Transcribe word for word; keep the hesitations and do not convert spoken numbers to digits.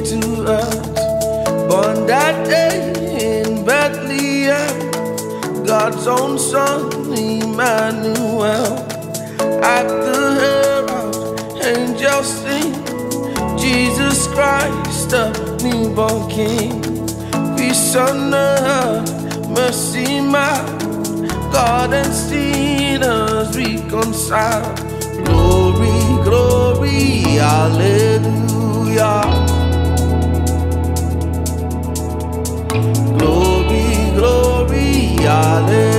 to earth. Born that day in Bethlehem, God's own son, Emmanuel. At the herald, angels sing, Jesus Christ, the newborn King. Peace on earth, mercy mild, God and sinners reconciled. Glory, glory, hallelujah. Glory, glory, hallelujah.